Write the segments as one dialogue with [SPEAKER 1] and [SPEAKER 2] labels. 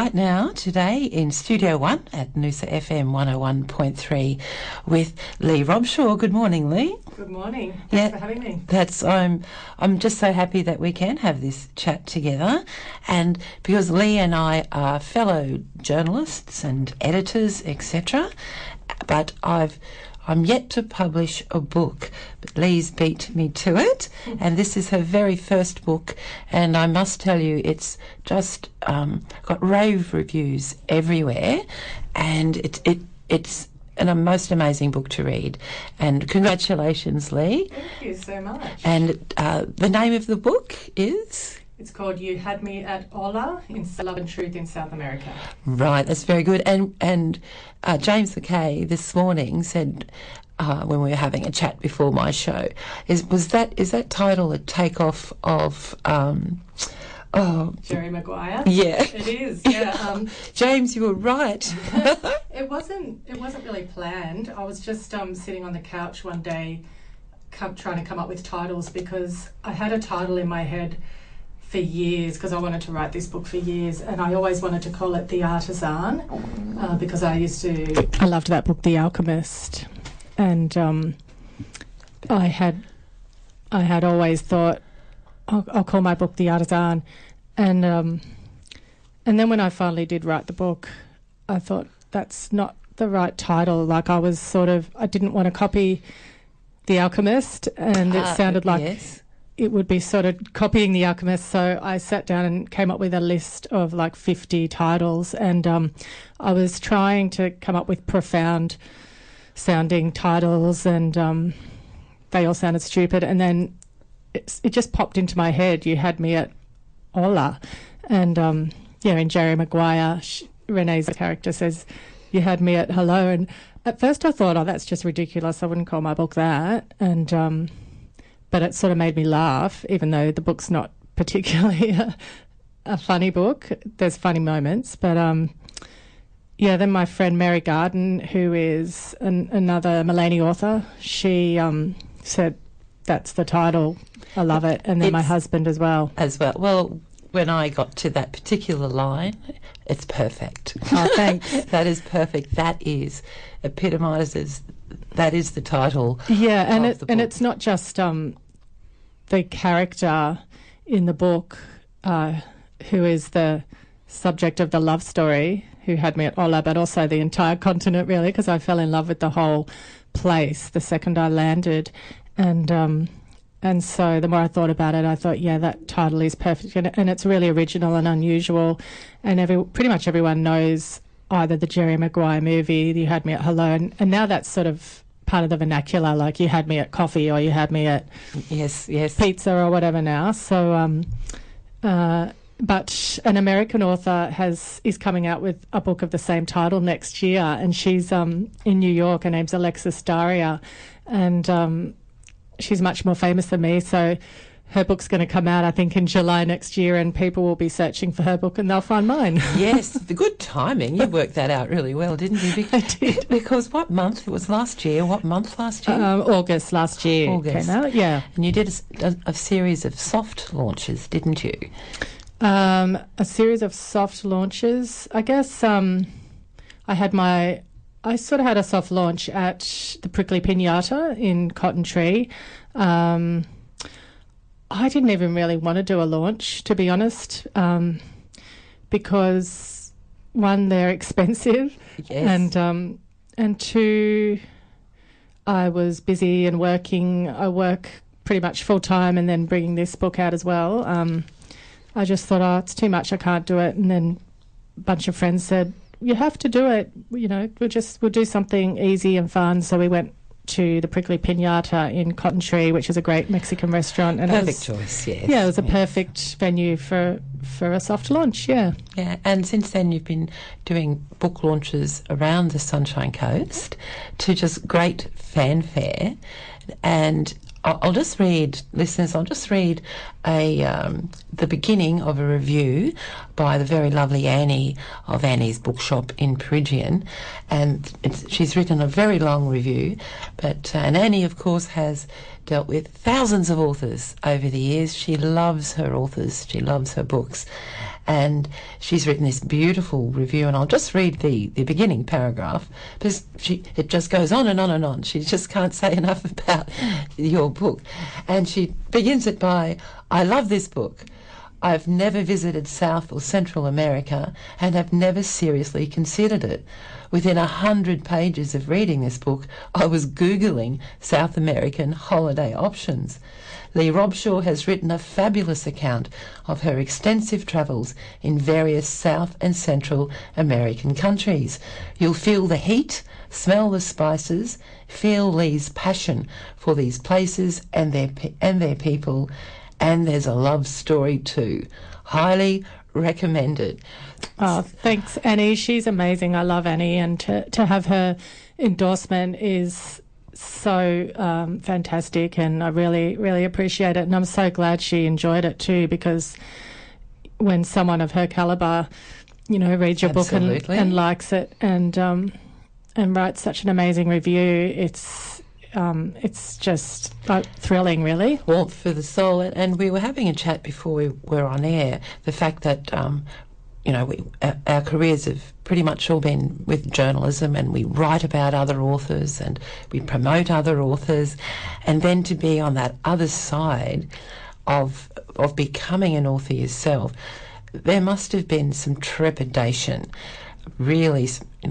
[SPEAKER 1] right now, today, in Studio One at Noosa FM 101.3 with Lee Robshaw. Good morning, Lee.
[SPEAKER 2] Good morning. Thanks for having me.
[SPEAKER 1] I'm just so happy that we can have this chat together, and because Lee and I are fellow journalists and editors, etc., but I'm yet to publish a book, but Lee's beat me to it, and this is her very first book, and I must tell you, it's just got rave reviews everywhere, and it's a most amazing book to read. And congratulations, Lee.
[SPEAKER 2] Thank you so much.
[SPEAKER 1] And the name of the book is?
[SPEAKER 2] It's called You Had Me at Hola, in Love and Truth in South America.
[SPEAKER 1] Right, that's very good. And James McKay this morning said, when we were having a chat before my show, is that title a takeoff of
[SPEAKER 2] Jerry Maguire?
[SPEAKER 1] Yeah.
[SPEAKER 2] It is, yeah.
[SPEAKER 1] James, you were right.
[SPEAKER 2] It wasn't really planned. I was just sitting on the couch one day trying to come up with titles, because I had a title in my head for years, because I wanted to write this book for years, and I always wanted to call it The Artisan, because I loved that book, The Alchemist, and I had always thought I'll call my book The Artisan, and then when I finally did write the book, I thought that's not the right title. Like, I didn't want to copy The Alchemist, and it sounded like
[SPEAKER 1] yes.
[SPEAKER 2] It would be sort of copying The Alchemist, so I sat down and came up with a list of like 50 titles, and I was trying to come up with profound sounding titles, and they all sounded stupid, and then it just popped into my head, You Had Me at Hola, and in Jerry Maguire, Renee's character says, You had me at hello, and at first I thought, oh, that's just ridiculous, I wouldn't call my book that, and but it sort of made me laugh, even though the book's not particularly a funny book. There's funny moments. But, then my friend Mary Garden, who is another Mulaney author, she said, that's the title. I love it. And then my husband as well.
[SPEAKER 1] Well, when I got to that particular line, it's perfect.
[SPEAKER 2] Oh, thanks.
[SPEAKER 1] That is perfect. That epitomises, that is the title.
[SPEAKER 2] Yeah, and
[SPEAKER 1] of the book.
[SPEAKER 2] It's not just the character in the book who is the subject of the love story, who had me at Hola, but also the entire continent, really, because I fell in love with the whole place the second I landed. And so the more I thought about it, I thought, yeah, that title is perfect. And it's really original and unusual. And pretty much everyone knows either the Jerry Maguire movie, You Had Me at Hello, and now that's sort of part of the vernacular, like You Had Me at Coffee, or You Had Me at
[SPEAKER 1] yes
[SPEAKER 2] Pizza, or whatever now. So, but an American author is coming out with a book of the same title next year, and she's in New York. Her name's Alexis Daria, and she's much more famous than me, so her book's going to come out, I think, in July next year, and people will be searching for her book and they'll find mine.
[SPEAKER 1] Yes, the good timing. You worked that out really well, didn't you?
[SPEAKER 2] I did.
[SPEAKER 1] Because what month? It was last year. What month last year?
[SPEAKER 2] August last year.
[SPEAKER 1] August.
[SPEAKER 2] Came out, yeah.
[SPEAKER 1] And you did a series of soft launches, didn't you?
[SPEAKER 2] A series of soft launches. I guess I sort of had a soft launch at the Prickly Pinata in Cotton Tree. I didn't even really want to do a launch, to be honest, because, one, they're expensive,
[SPEAKER 1] yes.
[SPEAKER 2] and two, I was busy and working. I work pretty much full time, and then bringing this book out as well. I just thought, oh, it's too much, I can't do it. And then a bunch of friends said, you have to do it. We'll do something easy and fun. So we went to the Prickly Pinata in Cotton Tree, which is a great Mexican restaurant. And
[SPEAKER 1] perfect choice, yes.
[SPEAKER 2] Yeah, it was a perfect venue for a soft launch, yeah.
[SPEAKER 1] Yeah, and since then you've been doing book launches around the Sunshine Coast to just great fanfare. And I'll just read, listeners, the beginning of a review by the very lovely Annie of Annie's Bookshop in Peregian, and she's written a very long review, and Annie, of course, has dealt with thousands of authors over the years. She loves her authors, she loves her books, And she's written this beautiful review, and I'll just read the beginning paragraph because it just goes on and on and on. She just can't say enough about your book. And she begins it by, "I love this book. I've never visited South or Central America and have never seriously considered it. Within 100 pages of reading this book, I was Googling South American holiday options. Lee Robshaw has written a fabulous account of her extensive travels in various South and Central American countries. You'll feel the heat, smell the spices, feel Lee's passion for these places and their people, and there's a love story too. Highly recommended."
[SPEAKER 2] Oh, thanks, Annie. She's amazing. I love Annie, and to have her endorsement is so fantastic, and I really, really appreciate it. And I'm so glad she enjoyed it too, because when someone of her calibre, reads your book and likes it and writes such an amazing review, it's just thrilling, really.
[SPEAKER 1] Warmth for the soul. And we were having a chat before we were on air, the fact that our careers have pretty much all been with journalism, and we write about other authors and we promote other authors, and then to be on that other side of becoming an author yourself, there must have been some trepidation. Really,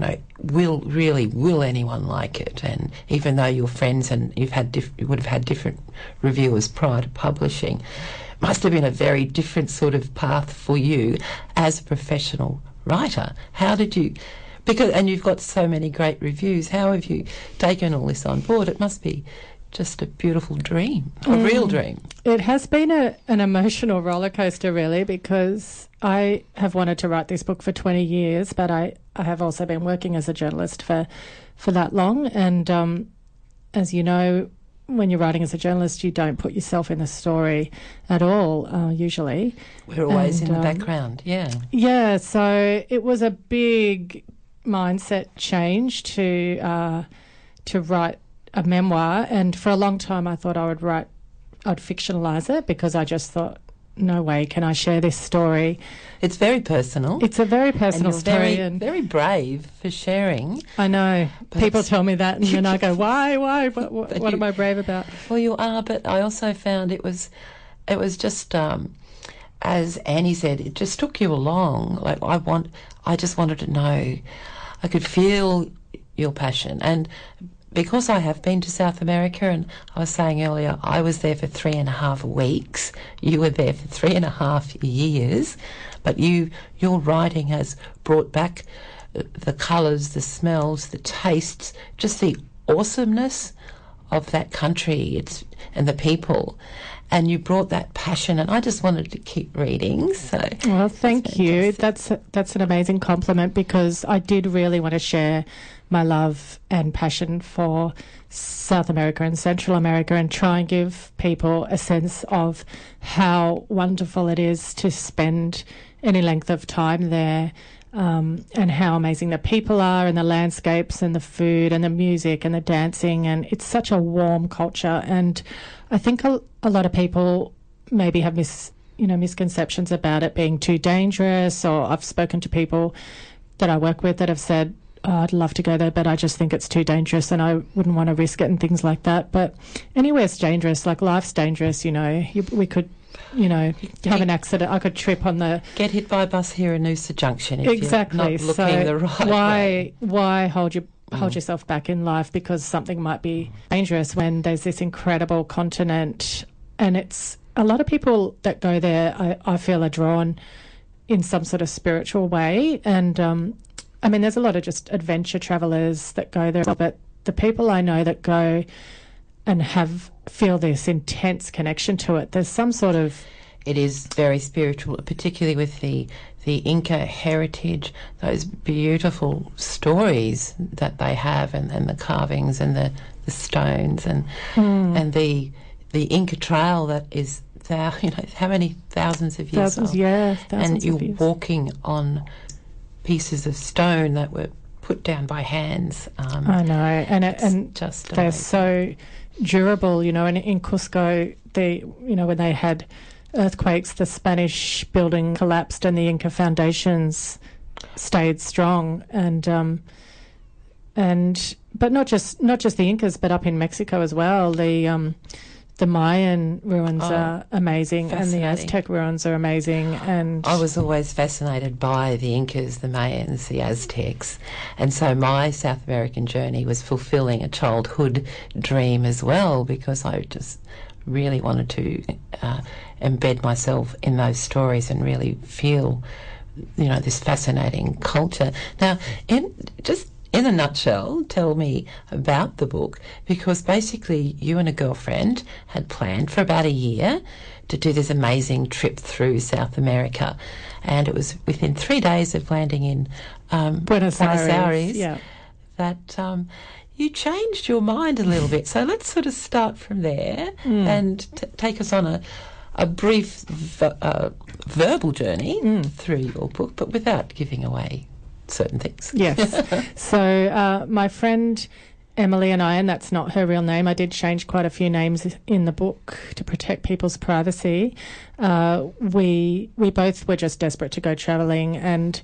[SPEAKER 1] will anyone like it? And even though you're friends and you would have had different reviewers prior to publishing, must have been a very different sort of path for you as a professional writer. How did you? And you've got so many great reviews. How have you taken all this on board? It must be just a beautiful dream, a real dream.
[SPEAKER 2] It has been an emotional roller coaster, really, because I have wanted to write this book for 20 years, but I have also been working as a journalist for that long. And as you know, when you're writing as a journalist, you don't put yourself in the story at all, usually.
[SPEAKER 1] We're always in the background, yeah.
[SPEAKER 2] Yeah, so it was a big mindset change to write a memoir, and for a long time I thought I'd fictionalise it, because I just thought, no way can I share this story.
[SPEAKER 1] It's very personal.
[SPEAKER 2] It's a very personal story.
[SPEAKER 1] And very brave for sharing.
[SPEAKER 2] I know. People tell me that, and then I go, why? What am I brave about?
[SPEAKER 1] Well, you are, but I also found it was just, as Annie said, it just took you along. Like, I just wanted to know. I could feel your passion. And because I have been to South America, and I was saying earlier, I was there for 3.5 weeks. You were there for 3.5 years, but your writing has brought back the colours, the smells, the tastes, just the awesomeness of that country and the people. And you brought that passion, and I just wanted to keep reading. So,
[SPEAKER 2] well, thank you. That's an amazing compliment, because I did really want to share my love and passion for South America and Central America, and try and give people a sense of how wonderful it is to spend any length of time there, and how amazing the people are, and the landscapes, and the food, and the music, and the dancing. And it's such a warm culture. And I think a lot of people maybe have misconceptions about it being too dangerous, or I've spoken to people that I work with that have said, oh, I'd love to go there, but I just think it's too dangerous and I wouldn't want to risk it, and things like that. But anywhere's dangerous, like life's dangerous, we could, have an accident. I could trip on
[SPEAKER 1] get hit by a bus here in Noosa Junction if
[SPEAKER 2] exactly.
[SPEAKER 1] you're not looking the right way.
[SPEAKER 2] Why hold yourself back in life because something might be dangerous, when there's this incredible continent? And it's a lot of people that go there, I feel, are drawn in some sort of spiritual way. And there's a lot of just adventure travellers that go there, but the people I know that go and feel this intense connection to it, there's some sort of...
[SPEAKER 1] It is very spiritual, particularly with the Inca heritage, those beautiful stories that they have, and the carvings and the stones, and the Inca Trail that is, how many thousands of years old? And you're walking on pieces of stone that were put down by hands.
[SPEAKER 2] I know, and
[SPEAKER 1] just
[SPEAKER 2] they're
[SPEAKER 1] amazing.
[SPEAKER 2] so durable, and in Cusco, when they had earthquakes, the Spanish building collapsed and the Inca foundations stayed strong. But not just the Incas, but up in Mexico as well. The Mayan ruins are amazing, and the Aztec ruins are amazing. And
[SPEAKER 1] I was always fascinated by the Incas, the Mayans, the Aztecs, and so my South American journey was fulfilling a childhood dream as well, because I just really wanted to embed myself in those stories and really feel, this fascinating culture. Now, in a nutshell, tell me about the book, because basically you and a girlfriend had planned for about a year to do this amazing trip through South America, and it was within 3 days of landing in Buenos Aires that you changed your mind a little bit. So let's sort of start from there and take us on a brief verbal journey through your book, but without giving away certain things.
[SPEAKER 2] Yes. So my friend Emily and I, and that's not her real name, I did change quite a few names in the book to protect people's privacy. We both were just desperate to go travelling, and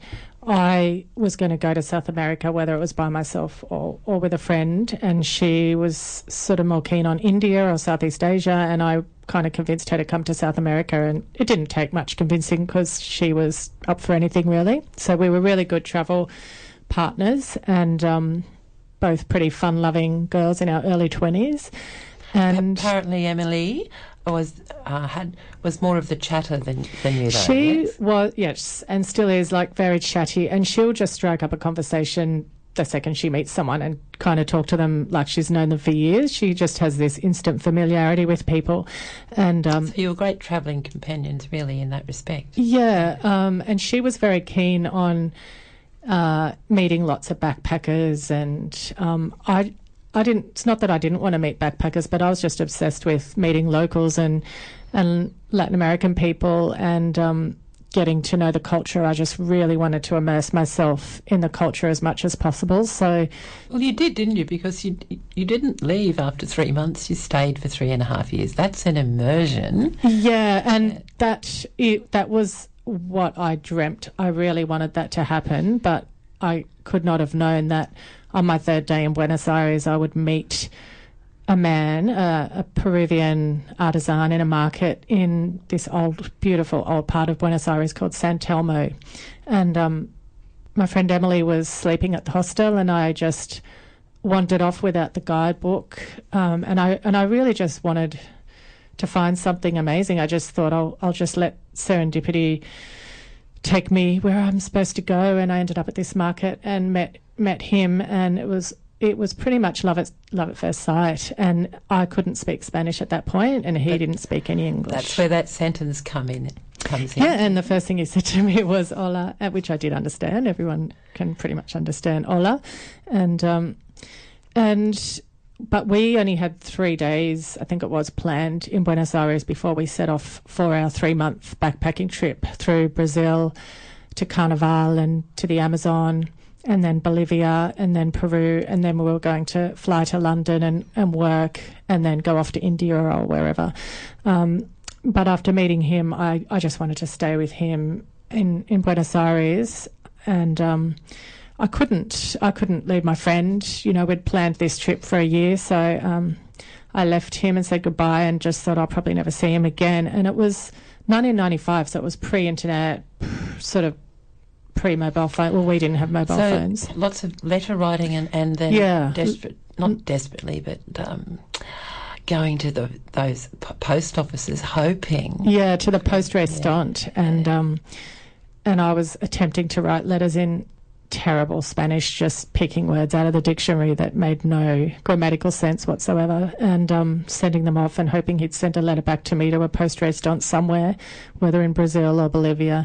[SPEAKER 2] I was going to go to South America, whether it was by myself or with a friend, and she was sort of more keen on India or Southeast Asia, and I kind of convinced her to come to South America, and it didn't take much convincing because she was up for anything really. So we were really good travel partners, and both pretty fun-loving girls in our early 20s. And
[SPEAKER 1] apparently Emily was more of the chatter than you, though.
[SPEAKER 2] She
[SPEAKER 1] yes?
[SPEAKER 2] was, yes, and still is, like, very chatty, and she'll just strike up a conversation the second she meets someone and kind of talk to them like she's known them for years. She just has this instant familiarity with people. And
[SPEAKER 1] so you were great travelling companions, really, in that respect.
[SPEAKER 2] Yeah, and she was very keen on meeting lots of backpackers, and I didn't. It's not that I didn't want to meet backpackers, but I was just obsessed with meeting locals and Latin American people and getting to know the culture. I just really wanted to immerse myself in the culture as much as possible. So,
[SPEAKER 1] well, you did, didn't you? Because you didn't leave after 3 months. You stayed for 3.5 years. That's an immersion.
[SPEAKER 2] Yeah, and that was what I dreamt. I really wanted that to happen, but I could not have known that on my 3rd day in Buenos Aires I would meet a man, a Peruvian artisan in a market in this beautiful old part of Buenos Aires called San Telmo. And my friend Emily was sleeping at the hostel, and I just wandered off without the guidebook. And I really just wanted to find something amazing. I just thought I'll just let serendipity take me where I'm supposed to go, and I ended up at this market and met him, and it was pretty much love at first sight. And I couldn't speak Spanish at that point, and he didn't speak any English.
[SPEAKER 1] That's where that sentence comes in.
[SPEAKER 2] Yeah, and the first thing he said to me was "Hola," which I did understand. Everyone can pretty much understand "Hola," but we only had 3 days, I think it was, planned in Buenos Aires before we set off for our 3-month backpacking trip through Brazil to Carnival and to the Amazon, and then Bolivia, and then Peru, and then we were going to fly to London and work, and then go off to India or wherever. But after meeting him, I just wanted to stay with him in Buenos Aires, and I couldn't leave my friend. We'd planned this trip for a year, so I left him and said goodbye and just thought I'll probably never see him again. And it was 1995, so it was pre-internet, sort of pre-mobile phone. Well, we didn't have mobile phones.
[SPEAKER 1] Lots of letter writing and then not desperately, but going to those post offices hoping.
[SPEAKER 2] Yeah, to the Poste Restante. Yeah. And I was attempting to write letters in terrible Spanish, just picking words out of the dictionary that made no grammatical sense whatsoever, and sending them off and hoping he'd send a letter back to me to a Poste Restante somewhere, whether in Brazil or Bolivia.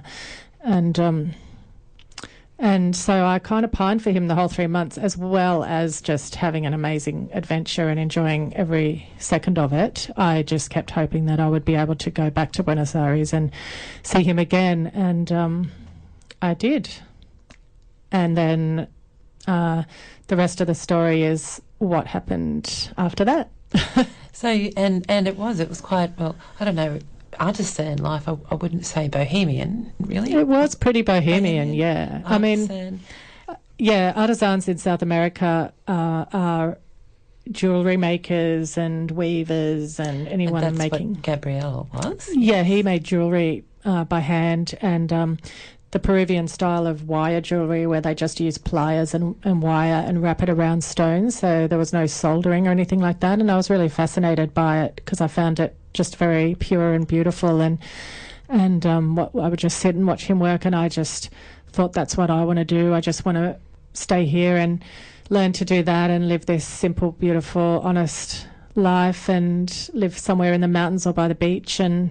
[SPEAKER 2] And so I kind of pined for him the whole 3 months, as well as just having an amazing adventure and enjoying every second of it. I just kept hoping that I would be able to go back to Buenos Aires and see him again, and I did. And then the rest of the story is what happened after that.
[SPEAKER 1] So, and it was quite, well, I don't know artisan life. I wouldn't say bohemian, really.
[SPEAKER 2] It was pretty bohemian, yeah.
[SPEAKER 1] Artisan.
[SPEAKER 2] I mean, artisans in South America are jewellery makers and weavers and anyone
[SPEAKER 1] and that's
[SPEAKER 2] making.
[SPEAKER 1] What Gabriel was.
[SPEAKER 2] Yeah, he made jewellery by hand, and the Peruvian style of wire jewellery where they just use pliers and wire and wrap it around stones, so there was no soldering or anything like that. And I was really fascinated by it because I found it just very pure and beautiful, and I would just sit and watch him work, and I just thought that's what I want to do. I just want to stay here and learn to do that and live this simple, beautiful, honest life and live somewhere in the mountains or by the beach. And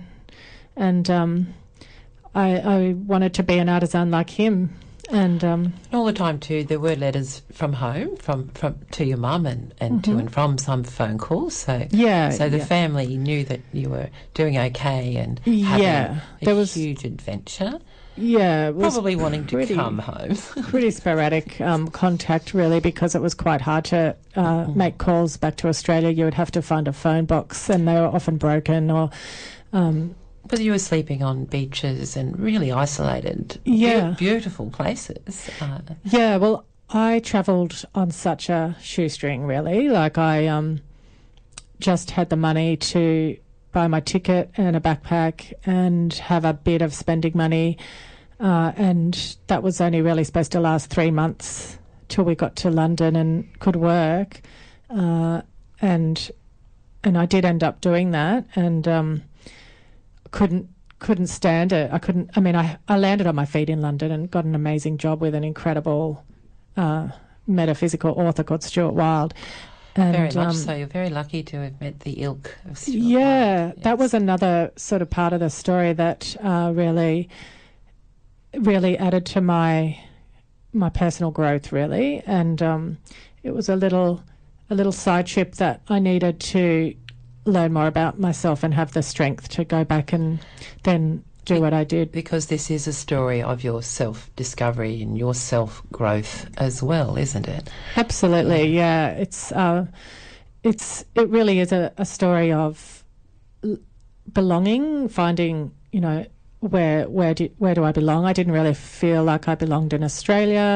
[SPEAKER 2] I wanted to be an artisan like him. And
[SPEAKER 1] all the time too, there were letters from home, from to your mum, and to and from, some phone calls. So the family knew that you were doing okay and having there was huge adventure.
[SPEAKER 2] Yeah, it was
[SPEAKER 1] probably wanting to come home.
[SPEAKER 2] Pretty sporadic contact, really, because it was quite hard to make calls back to Australia. You would have to find a phone box, and they were often broken or.
[SPEAKER 1] But you were sleeping on beaches and really isolated, beautiful places.
[SPEAKER 2] Yeah, well, I travelled on such a shoestring, really. Like I just had the money to buy my ticket and a backpack and have a bit of spending money, and that was only really supposed to last 3 months till we got to London and could work, and I did end up doing that, and couldn't stand it. I landed on my feet in London and got an amazing job with an incredible metaphysical author called Stuart Wilde. And,
[SPEAKER 1] very much so. You're very lucky to have met the ilk of Stuart Wilde.
[SPEAKER 2] Yes. That was another sort of part of the story that really added to my personal growth, really. And it was a little side trip that I needed to learn more about myself and have the strength to go back and then do what I did. Because
[SPEAKER 1] this is a story of your self-discovery and your self-growth as well, isn't it?
[SPEAKER 2] Absolutely, yeah. It really is a story of belonging, finding, where do I belong? I didn't really feel like I belonged in Australia.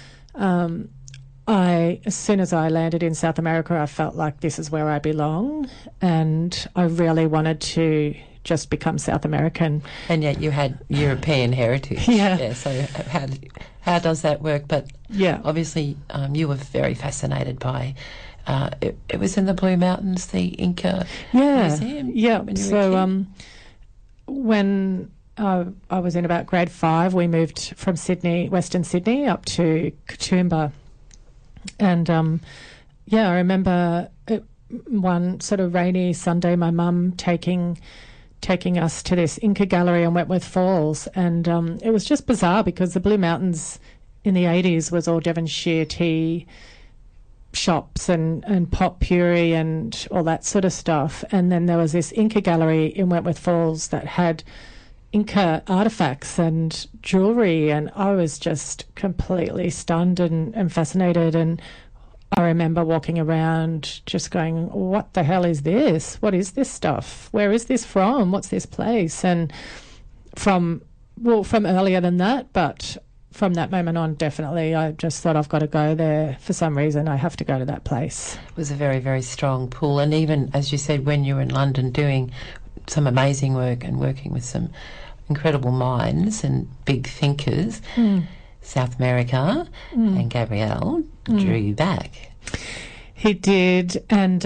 [SPEAKER 2] As soon as I landed in South America, I felt like this is where I belong, and I really wanted to just become South American. And yet you had European heritage. Yeah. So how does that work? But obviously you were very fascinated by it was in the Blue Mountains, the Inca Museum. Yeah. So when I was in about grade 5, we moved from Sydney, Western Sydney, up to Katoomba. And, I remember one sort of rainy Sunday, my mum taking us to this Inca gallery on Wentworth Falls. And it was just bizarre because the Blue Mountains in the 80s was all Devonshire tea shops and pot puree and all that sort of stuff. And then there was this Inca gallery in Wentworth Falls that had Inca artifacts and jewellery, and I was just completely stunned and fascinated. And I remember walking around just going, what the hell is this? What is this stuff? Where is this from? What's this place? And from earlier than that, but from that moment on, definitely, I just thought I've got to go there. For some reason, I have to go to that place. It was a very, very strong pull. And even, as you said, when you were in London doing some amazing work and working with some incredible minds and big thinkers, South America and Gabriel drew you back. He did. And,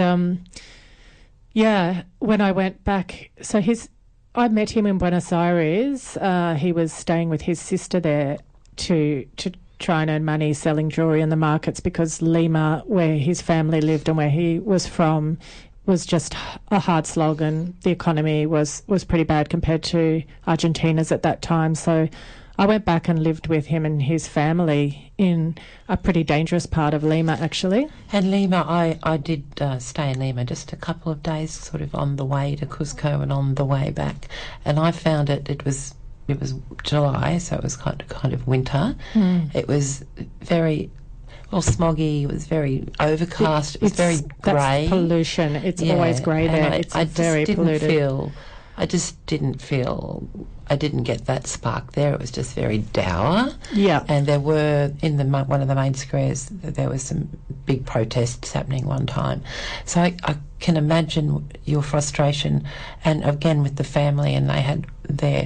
[SPEAKER 2] when I went back, I met him in Buenos Aires. He was staying with his sister there to try and earn money selling jewellery in the markets, because Lima, where his family lived and where he was from, was just a hard slog, and the economy was pretty bad compared to Argentina's at that time. So I went back and lived with him and his family in a pretty dangerous part of Lima, actually. And Lima, I did stay in Lima just a couple of days, sort of on the way to Cusco and on the way back, and I found it was July, so it was kind of winter. It was very smoggy. It was very overcast. It was very grey. That's pollution. It's always grey there. It's very polluted. I didn't feel
[SPEAKER 1] I just didn't feel, I didn't get that spark there. It was just very dour.
[SPEAKER 2] Yeah.
[SPEAKER 1] And there were, in one of the main squares, there was some big protests happening one time. So I can imagine your frustration, and again with the family, and they had their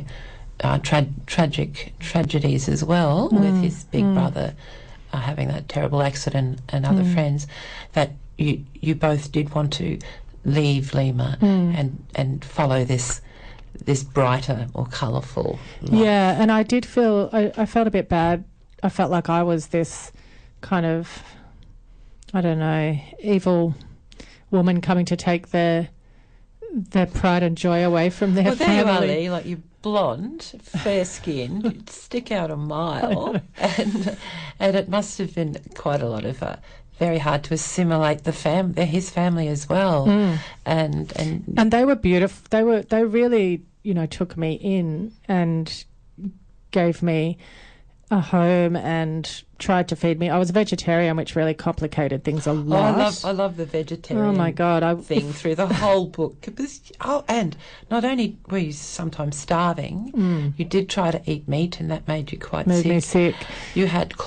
[SPEAKER 1] tragic tragedies as well, with his big brother having that terrible accident and other friends, that you both did want to leave Lima and follow this brighter, more colourful life.
[SPEAKER 2] Yeah, and I did feel, I felt a bit bad. I felt like I was this kind of, I don't know, evil woman coming to take their pride and joy away from their family.
[SPEAKER 1] There you are, Lee, like you're blonde, fair-skinned, you'd stick out a mile, and it must have been quite a lot of very hard to assimilate his family as well, and
[SPEAKER 2] they were beautiful. They really, took me in and gave me a home and tried to feed me. I was a vegetarian, which really complicated things a lot.
[SPEAKER 1] I love the vegetarian.
[SPEAKER 2] Oh my God,
[SPEAKER 1] thing through the whole book. And not only were you sometimes starving, you did try to eat meat, and that made you quite sick.
[SPEAKER 2] Made me sick.
[SPEAKER 1] You got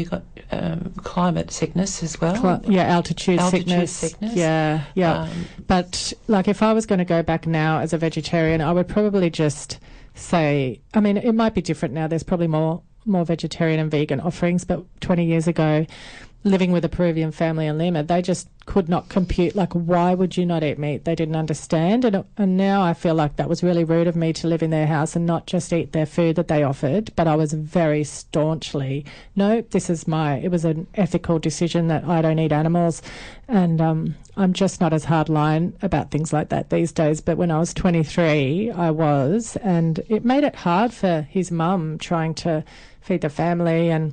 [SPEAKER 1] climate sickness as well.
[SPEAKER 2] Altitude sickness. Yeah. But like, if I was going to go back now as a vegetarian, I would probably just say, I mean, it might be different now. There's probably more vegetarian and vegan offerings, but 20 years ago, living with a Peruvian family in Lima, they just could not compute, like, why would you not eat meat? They didn't understand, and now I feel like that was really rude of me to live in their house and not just eat their food that they offered, but I was very staunchly, no, it was an ethical decision that I don't eat animals, and I'm just not as hardline about things like that these days, but when I was 23, I was, and it made it hard for his mum trying to feed the family, and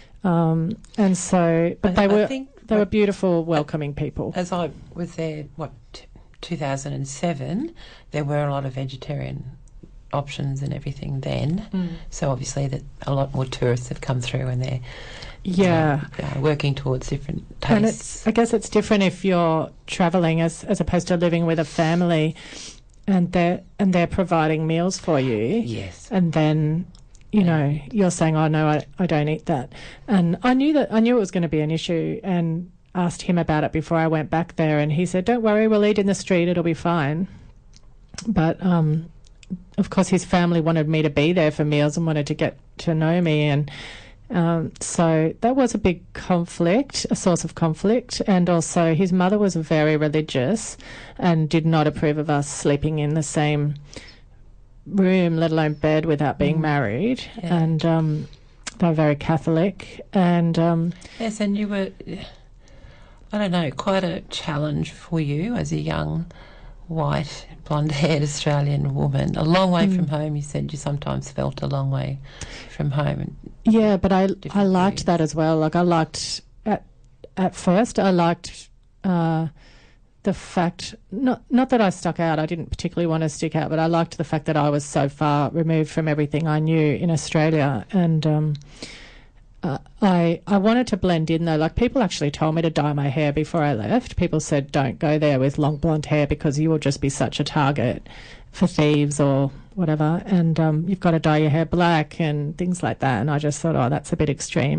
[SPEAKER 2] so, but they were beautiful, welcoming people.
[SPEAKER 1] As I was there, 2007, there were a lot of vegetarian options and everything then. So obviously that a lot more tourists have come through, and they're working towards different tastes.
[SPEAKER 2] And I guess it's different if you're travelling as opposed to living with a family, and they're providing meals for you.
[SPEAKER 1] Yes.
[SPEAKER 2] And then, you're saying, oh, no, I don't eat that. And I knew it was going to be an issue, and asked him about it before I went back there. And he said, don't worry, we'll eat in the street, it'll be fine. But, of course, his family wanted me to be there for meals and wanted to get to know me. And so that was a big conflict, a source of conflict. And also his mother was very religious and did not approve of us sleeping in the same room, let alone bed, without being married.
[SPEAKER 1] Yeah.
[SPEAKER 2] And they were very Catholic. And
[SPEAKER 1] yes, and you were, I don't know, quite a challenge for you as a young, white, blonde-haired Australian woman. A long way from home. You said you sometimes felt a long way from home.
[SPEAKER 2] Yeah, but I liked that as well. Like, I liked at first. I liked the fact, not that I stuck out, I didn't particularly want to stick out, but I liked the fact that I was so far removed from everything I knew in Australia. And I wanted to blend in, though. Like, people actually told me to dye my hair before I left. People said, don't go there with long blonde hair because you will just be such a target for thieves or whatever, and you've got to dye your hair black and things like that. And I just thought, oh, that's a bit extreme.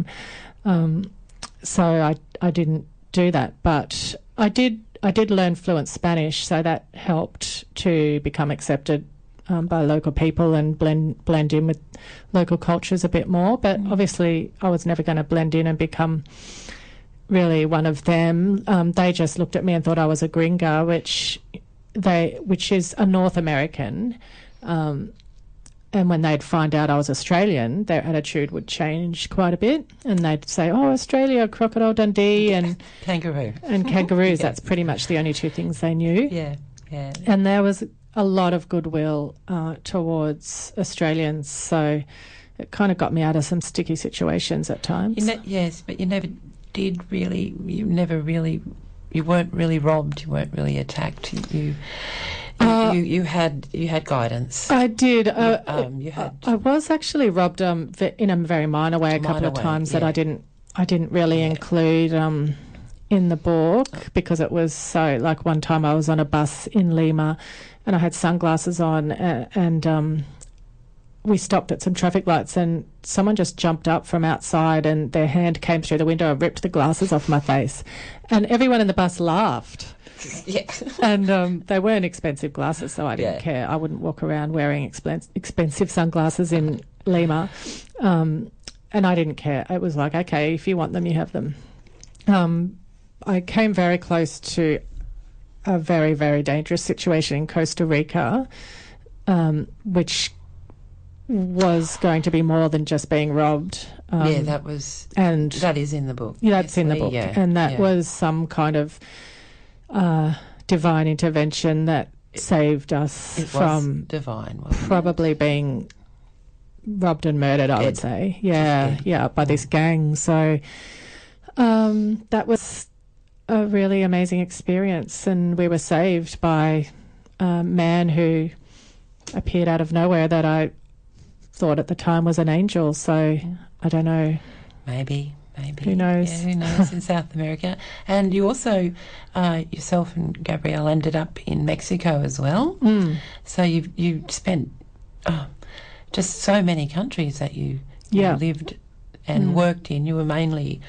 [SPEAKER 2] So I didn't do that, but I did learn fluent Spanish, so that helped to become accepted by local people and blend in with local cultures a bit more. But obviously I was never going to blend in and become really one of them. They just looked at me and thought I was a gringa, which is a North American. And when they'd find out I was Australian, their attitude would change quite a bit, and they'd say, oh, Australia, Crocodile Dundee and
[SPEAKER 1] kangaroo.
[SPEAKER 2] And kangaroos.
[SPEAKER 1] Yes.
[SPEAKER 2] That's pretty much the only two things they knew.
[SPEAKER 1] Yeah.
[SPEAKER 2] And there was a lot of goodwill towards Australians, so it kind of got me out of some sticky situations at times.
[SPEAKER 1] Yes, but you never did really, you weren't really robbed, you weren't really attacked. You had guidance.
[SPEAKER 2] I did.
[SPEAKER 1] You had.
[SPEAKER 2] I was actually robbed in a very minor way a couple of times that I didn't really include in the book because it was so, like, one time I was on a bus in Lima and I had sunglasses on and we stopped at some traffic lights and someone just jumped up from outside and their hand came through the window and ripped the glasses off my face. And everyone in the bus laughed.
[SPEAKER 1] Yeah.
[SPEAKER 2] And they weren't expensive glasses, so I didn't care. I wouldn't walk around wearing expensive sunglasses in Lima. And I didn't care. It was like, okay, if you want them, you have them. I came very close to a very, very dangerous situation in Costa Rica, which was going to be more than just being robbed.
[SPEAKER 1] That is in the book.
[SPEAKER 2] That's in the book.
[SPEAKER 1] Yeah,
[SPEAKER 2] and that was some kind of divine intervention that saved us from
[SPEAKER 1] divine,
[SPEAKER 2] probably being robbed and murdered, I would say. Yeah, by this gang. So that was a really amazing experience, and we were saved by a man who appeared out of nowhere that I thought at the time was an angel. So I don't know.
[SPEAKER 1] Maybe.
[SPEAKER 2] Who knows?
[SPEAKER 1] Yeah, who knows, in South America. And you also, yourself and Gabrielle, ended up in Mexico as well. So you spent just so many countries that you lived and worked in. You were mainly,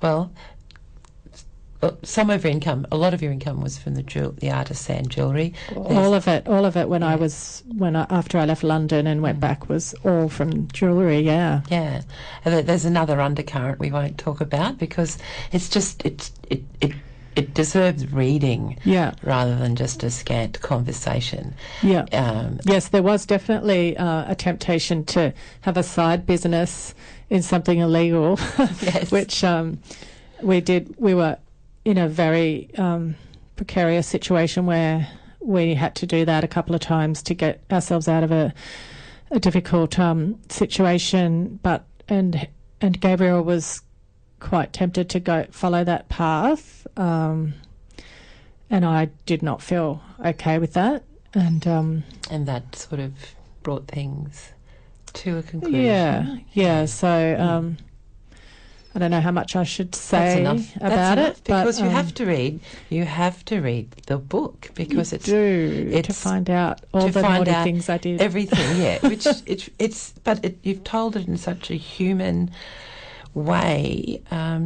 [SPEAKER 1] some of your income, a lot of your income was from the artisan jewellery.
[SPEAKER 2] All of it. After I left London and went back was all from jewellery. Yeah.
[SPEAKER 1] Yeah. And there's another undercurrent we won't talk about because it's just it deserves reading.
[SPEAKER 2] Yeah.
[SPEAKER 1] Rather than just a scant conversation.
[SPEAKER 2] Yeah. Yes, there was definitely a temptation to have a side business in something illegal,
[SPEAKER 1] yes.
[SPEAKER 2] which we did. We were in a very precarious situation where we had to do that a couple of times to get ourselves out of a difficult situation. And Gabrielle was quite tempted to follow that path, and I did not feel okay with that. And
[SPEAKER 1] that sort of brought things to a conclusion.
[SPEAKER 2] Yeah. So. I don't know how much I should say about it,
[SPEAKER 1] because you have to read the book because it's
[SPEAKER 2] to find out all the naughty things I did.
[SPEAKER 1] Everything, yeah. You've told it in such a human way.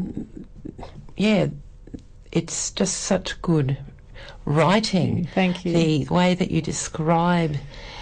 [SPEAKER 1] It's just such good writing.
[SPEAKER 2] Thank you.
[SPEAKER 1] The way that you describe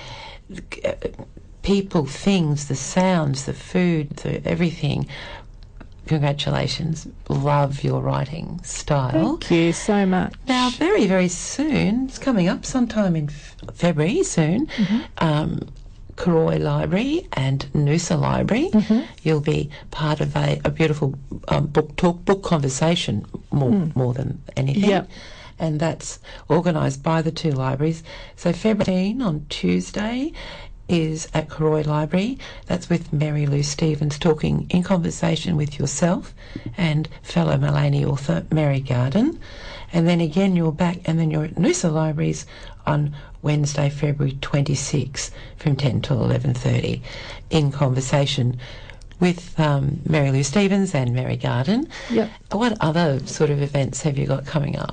[SPEAKER 1] people, things, the sounds, the food, everything. Congratulations. Love your writing style.
[SPEAKER 2] Thank you so much.
[SPEAKER 1] Now, very, very soon, it's coming up sometime in February soon, Karoi Library and Noosa Library. You'll be part of a beautiful book conversation more than anything.
[SPEAKER 2] Yep.
[SPEAKER 1] And that's organised by the two libraries. So February on Tuesday is at Karoi Library. That's with Mary Lou Stevens talking in conversation with yourself and fellow Maleny author Mary Garden. And then again you're back, and then you're at Noosa Libraries on Wednesday, February 26 from 10 till 11:30 in conversation with Mary Lou Stevens and Mary Garden.
[SPEAKER 2] Yep.
[SPEAKER 1] What other sort of events have you got coming up?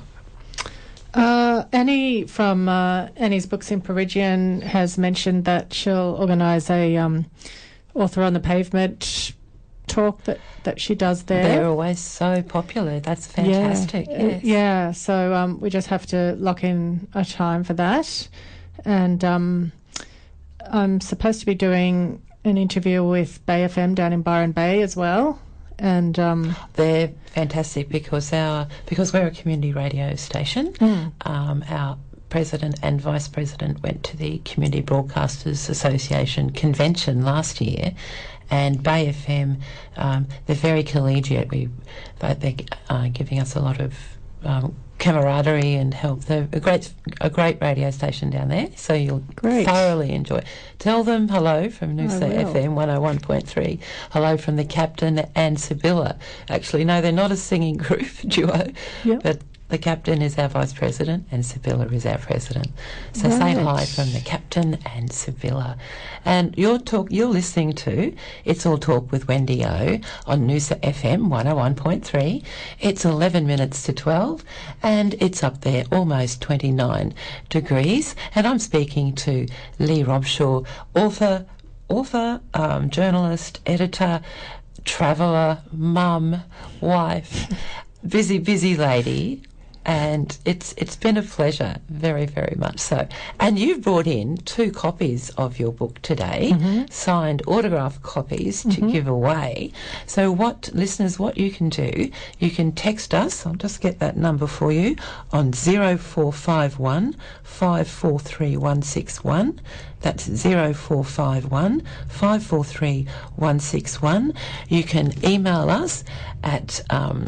[SPEAKER 2] Annie from Annie's Books in Perigian has mentioned that she'll organise a Author on the Pavement talk that she does there.
[SPEAKER 1] They're always so popular. That's fantastic. Yes.
[SPEAKER 2] Yeah, so we just have to lock in a time for that. And I'm supposed to be doing an interview with Bay FM down in Byron Bay as well. And
[SPEAKER 1] they're fantastic because we're a community radio station. Our president and vice president went to the Community Broadcasters Association convention last year, and Bay FM, they're very collegiate. They're giving us a lot of camaraderie and help. They're a great radio station down there, so you'll thoroughly enjoy it. Tell them hello from Noosa FM 101.3. Hello from the captain and Sibylla. Actually, no, they're not a singing group duo, but The captain is our vice president and Sibylla is our president. So say hi from the captain and Sibylla. And you're listening to It's All Talk with Wendy O on Noosa FM 101.3. It's 11 minutes to 12 and it's up there almost 29 degrees. And I'm speaking to Lee Robshaw, author, journalist, editor, traveller, mum, wife, busy lady, and it's been a pleasure, very, very much so. And you've brought in 2 copies of your book today, signed autograph copies to give away. So what you can do, you can text us, I'll just get that number for you, on 0451 543 161. That's 0451 543 161. You can email us at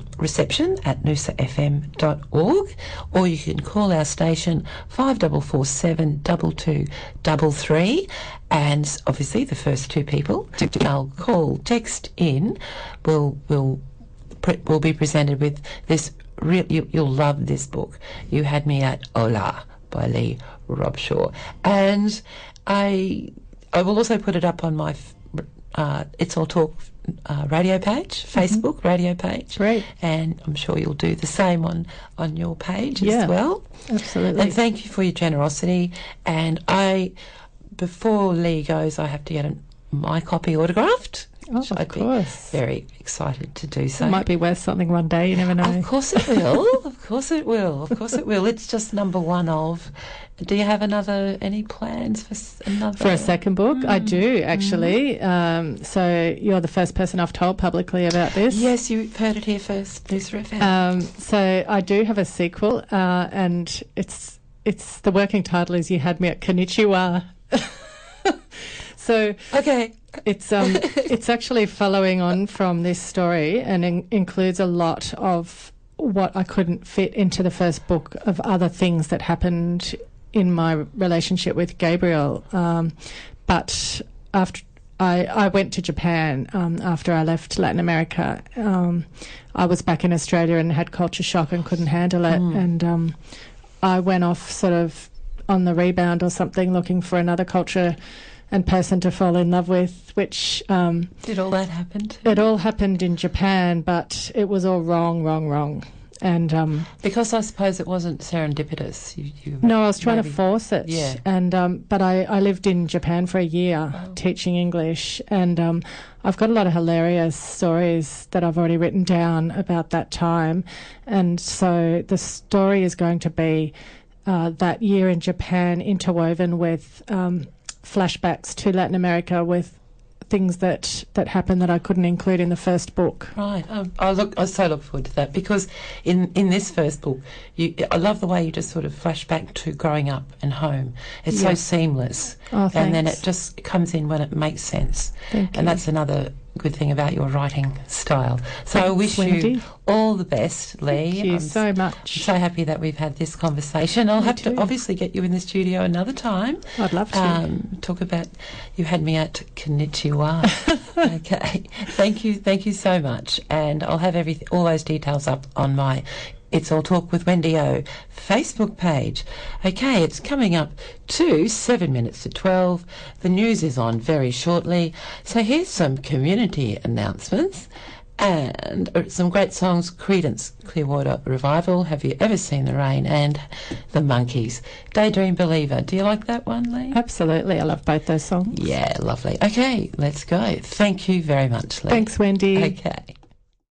[SPEAKER 1] reception@noosafm.org, or you can call our station 5447 2233. And obviously the first 2 people I'll call, text in, will be presented with this. You'll love this book. You Had Me at Hola by Lee Robshaw. And I will also put it up on my It's All Talk radio page, Facebook radio page.
[SPEAKER 2] Great.
[SPEAKER 1] And I'm sure you'll do the same on your page as well.
[SPEAKER 2] Absolutely.
[SPEAKER 1] And thank you for your generosity. And before Lee goes, I have to get my copy autographed.
[SPEAKER 2] Oh, of course.
[SPEAKER 1] Be very excited to do so.
[SPEAKER 2] It might be worth something one day, you never know.
[SPEAKER 1] Of course it will. Of course it will. Of course it will. It's just number 1 of. Do you have any plans for another?
[SPEAKER 2] For a second book? I do, actually. So you're the first person I've told publicly about this.
[SPEAKER 1] Yes, you've heard it here first, Noosa FM.
[SPEAKER 2] So I do have a sequel, and it's the working title is You Had Me at Konnichiwa. So
[SPEAKER 1] okay.
[SPEAKER 2] It's actually following on from this story and includes a lot of what I couldn't fit into the first book of other things that happened in my relationship with Gabriel. But after I went to Japan after I left Latin America, I was back in Australia and had culture shock and couldn't handle it. And I went off sort of on the rebound or something, looking for another culture and person to fall in love with, which...
[SPEAKER 1] Did all that happen?
[SPEAKER 2] It all happened in Japan, but it was all wrong. And
[SPEAKER 1] because I suppose it wasn't serendipitous.
[SPEAKER 2] No, I was trying to force it.
[SPEAKER 1] Yeah.
[SPEAKER 2] And but I lived in Japan for a year teaching English, and I've got a lot of hilarious stories that I've already written down about that time. And so the story is going to be that year in Japan interwoven with flashbacks to Latin America with things that happened that I couldn't include in the first book.
[SPEAKER 1] Right. I so look forward to that, because in this first book, I love the way you just sort of flash back to growing up and home. It's so seamless.
[SPEAKER 2] Oh, thanks.
[SPEAKER 1] And then it just comes in when it makes sense.
[SPEAKER 2] Thank you.
[SPEAKER 1] And that's another good thing about your writing style. So
[SPEAKER 2] Thanks,
[SPEAKER 1] I wish
[SPEAKER 2] Wendy.
[SPEAKER 1] you all the best, Lee.
[SPEAKER 2] Thank you so much.
[SPEAKER 1] I'm so happy that we've had this conversation. I'll have to obviously get you in the studio another time.
[SPEAKER 2] I'd love to.
[SPEAKER 1] Talk about You Had Me at Konnichiwa. Okay. Thank you so much. And I'll have all those details up on my It's All Talk with Wendy O Facebook page. Okay, it's coming up to 7 minutes to 12. The news is on very shortly. So here's some community announcements and some great songs. Creedence Clearwater Revival, Have You Ever Seen the Rain, and The Monkees, Daydream Believer. Do you like that one, Lee?
[SPEAKER 2] Absolutely. I love both those songs.
[SPEAKER 1] Yeah, lovely. Okay, let's go. Thank you very much, Lee.
[SPEAKER 2] Thanks, Wendy.
[SPEAKER 1] Okay.